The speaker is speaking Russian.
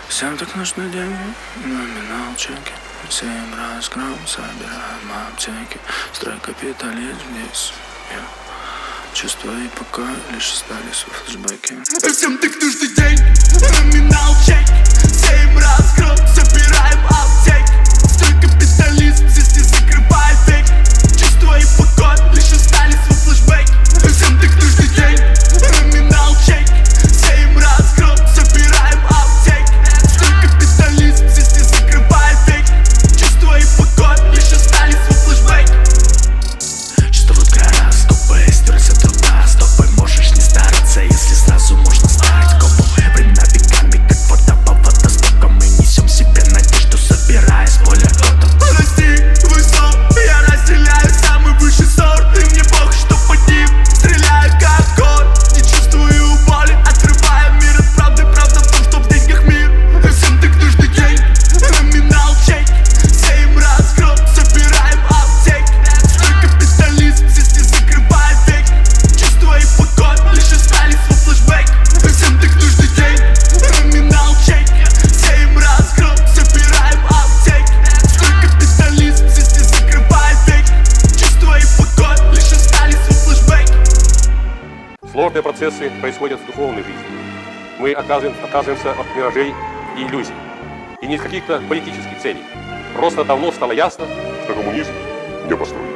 Всем так нужны деньги, номинал чеки. Всем разгром, собираем аптеки. Строй капитализм здесь. Чувства и покой лишь остались во флешбеке. Всем так нужны деньги, номинал чеки. Всем разгром, собираем аптеки. Строй капитализм здесь не закрывает веки. Чувства и покой лишь остались во флешбеке. Всем так нужны деньги, номинал чеки. Всем разгром, собираем аптеки. Строй капитализм здесь не закрывает веки. Чувства и покой лишь остались во флешбеке. Существует гора стопы, стерся труда. Стопой можешь не стараться, если сразу можно стать копом. Времена веками, как вода по водостокам. Мы несем в себе надежду, собирая с поля ротом. Достиг высот, я разделяю самый высший сорт. И мне похуй, что под ним стреляю как год. Не чувствую боли, отрывая мир от правды. Правда в том, что в деньгах мир. Всем так нужны деньги, номинал чеки. Всем разгром, собираем аптеки. Строй капитализм здесь не закрывает веки. Чувства и покой лишь остались во флешбеке. Всем так нужны деньги, номинал чеки. Всем разгром, собираем аптеки. Строй капитализм здесь не закрывает веки. Чувства и покой лишь остались во флешбеке. Сложные процессы происходят в духовной жизни. Мы отказываемся от миражей и иллюзий. И не из каких-то политических целей. Просто давно стало ясно, что коммунизм не построен.